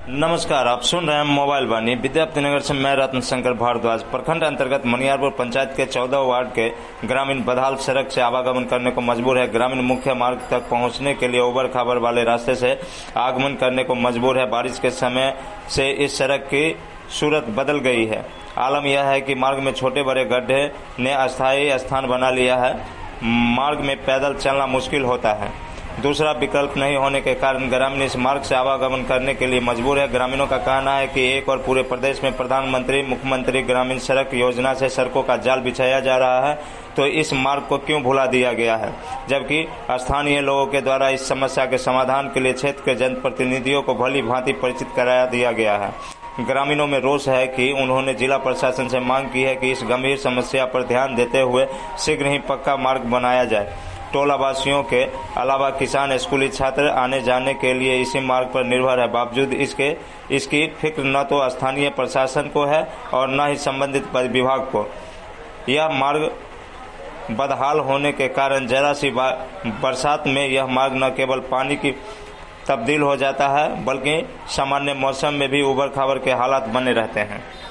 नमस्कार, आप सुन रहे हैं मोबाइल वाणी। विद्यापतिनगर से मैं रत्न शंकर भारद्वाज। प्रखंड अंतर्गत मनियारपुर पंचायत के 14 वार्ड के ग्रामीण बदहाल सड़क से आवागमन करने को मजबूर है। ग्रामीण मुख्य मार्ग तक पहुंचने के लिए उबड़ खाबड़ वाले रास्ते से आगमन करने को मजबूर है। बारिश के समय से इस सड़क की सूरत बदल गई है। आलम यह है कि मार्ग में छोटे बड़े गड्ढे ने अस्थायी स्थान बना लिया है। मार्ग में पैदल चलना मुश्किल होता है। दूसरा विकल्प नहीं होने के कारण ग्रामीण इस मार्ग से आवागमन करने के लिए मजबूर है। ग्रामीणों का कहना है कि एक और पूरे प्रदेश में प्रधानमंत्री मुख्यमंत्री ग्रामीण सड़क योजना से सड़कों का जाल बिछाया जा रहा है, तो इस मार्ग को क्यों भुला दिया गया है, जबकि स्थानीय लोगों के द्वारा इस समस्या के समाधान के लिए क्षेत्र के जनप्रतिनिधियों को भली भांति परिचित कराया दिया गया है। ग्रामीणों में रोष है कि उन्होंने जिला प्रशासन से मांग की है कि इस गंभीर समस्या पर ध्यान देते हुए शीघ्र ही पक्का मार्ग बनाया जाए। टोला वासियों के अलावा किसान, स्कूली छात्र आने जाने के लिए इसी मार्ग पर निर्भर है। बावजूद इसकी फिक्र न तो स्थानीय प्रशासन को है और न ही संबंधित विभाग को। यह मार्ग बदहाल होने के कारण जरा सी बरसात में यह मार्ग न केवल पानी की तब्दील हो जाता है, बल्कि सामान्य मौसम में भी उबड़ खाबड़ के हालात बने रहते हैं।